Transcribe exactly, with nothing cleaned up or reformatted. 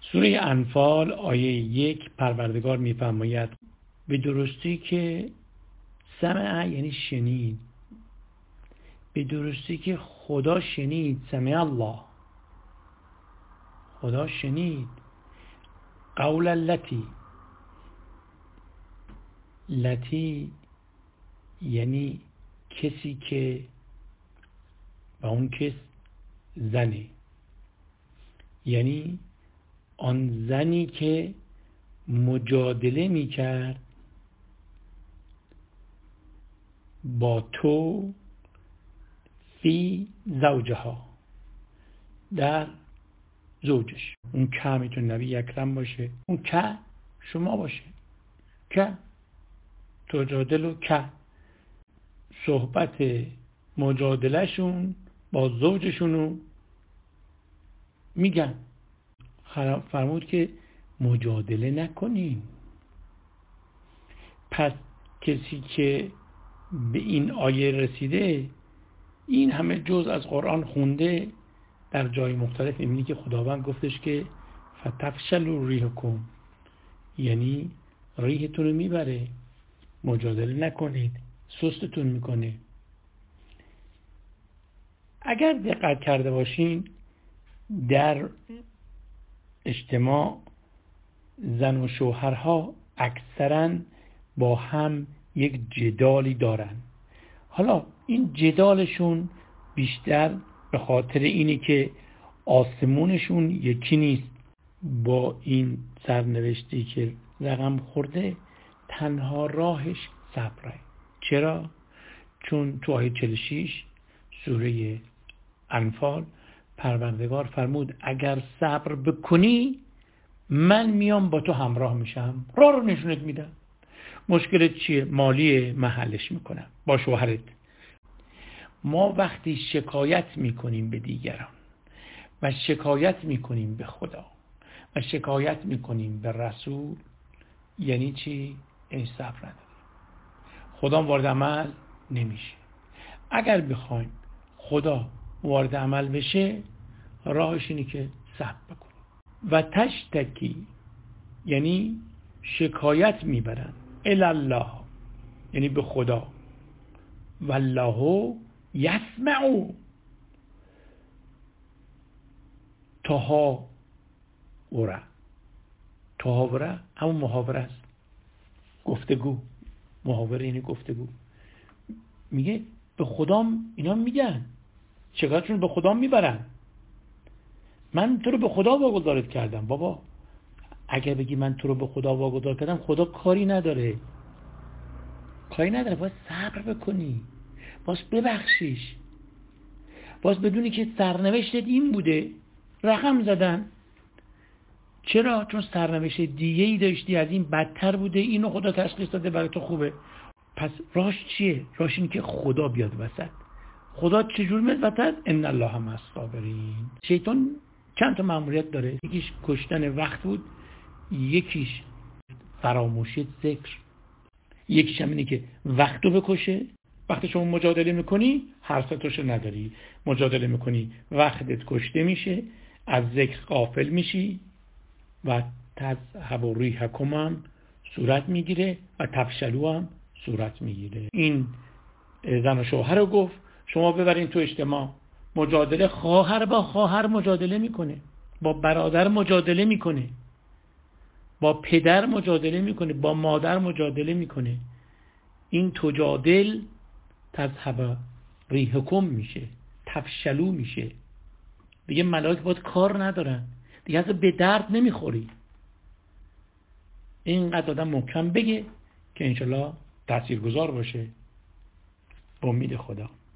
سوره انفال آیه یک پروردگار می‌فرماید به درستی که سمع یعنی شنید، به درستی که خدا شنید، سمع الله، خدا شنید قول التی، لتی یعنی کسی که و اون کس زنه، یعنی آن زنی که مجادله میکرد با تو فی زوجها، در زوجش. اون که میتونه نبی اکرم باشه، اون که شما باشه، که تجادل و که صحبت مجادله شون با زوجشونو میگن. فرمود که مجادله نکنین. پس کسی که به این آیه رسیده، این همه جزء از قرآن خونده، در جای مختلف می‌بینی که خداوند گفتش که فتفشلوا ریحکم، یعنی ریحتون رو میبره، مجادله نکنید، سستتون میکنه. اگر دقت کرده باشین در اجتماع زن و شوهرها اکثرا با هم یک جدالی دارن. حالا این جدالشون بیشتر به خاطر اینی که آسمونشون یکی نیست. با این سرنوشتی که رقم خورده تنها راهش صبره. چرا؟ چون تو آیه چهل و شش سوره انفال پروردگار فرمود اگر صبر بکنی من میام با تو همراه میشم، راه رو نشونت میدم. مشکلت چیه؟ مالی محلش میکنم با شوهرت. ما وقتی شکایت میکنیم به دیگران و شکایت میکنیم به خدا و شکایت میکنیم به رسول، یعنی چی؟ یعنی صبر نداریم. خدا وارد عمل نمیشه. اگر بخوایم خدا وارد عمل بشه، راهش اینه که صبر بکنیم. و تشتکی یعنی شکایت میبرن، الله یعنی به خدا، والله یسمع تهاوره. تهاوره همون محاوره است، گفتگو. محاوره یعنی گفتگو. میگه به خدام اینا میگن، شکایتشون به خدا میبرن، من تو رو به خدا واگذارت کردم. بابا اگر بگی من تو رو به خدا واگذار کردم، خدا کاری نداره، کاری نداره. باید صبر بکنی، باید ببخشیش، باید بدونی که سرنوشتت این بوده، رقم زدن. چرا؟ چون سرنوشت دیگه ای داشتی از این بدتر بوده، اینو خدا تشخیص داده برای تو خوبه. پس راهش چیه؟ راهش اینه که خدا بیاد وسط. خدا چجور میاد وسط؟ ان الله مع الصابرین. شیطان چند تا مأموریت داره. یکیش کشتن وقت بود، یکیش فراموشی ذکر، یکیش هم اینه که وقتو بکشه. وقتی شما مجادله میکنی حرفتوشو نداری، مجادله میکنی وقتت کشته میشه، از ذکر غافل میشی و تذهب ریحکم هم صورت میگیره و تفشلوا هم صورت میگیره. این زن و شوهر رو گفت شما ببرین تو اجتماع. مجادله، خواهر با خواهر مجادله میکنه، با برادر مجادله میکنه، با پدر مجادله میکنه، با مادر مجادله میکنه. این تجادل تذهب ریحکم میشه، تفشلو میشه. دیگه ملائکه باید کار ندارن، دیگه اصلا به درد نمیخوری. اینقدر آدم محکم بگه که انشالله تاثیرگذار باشه. با امید خدا.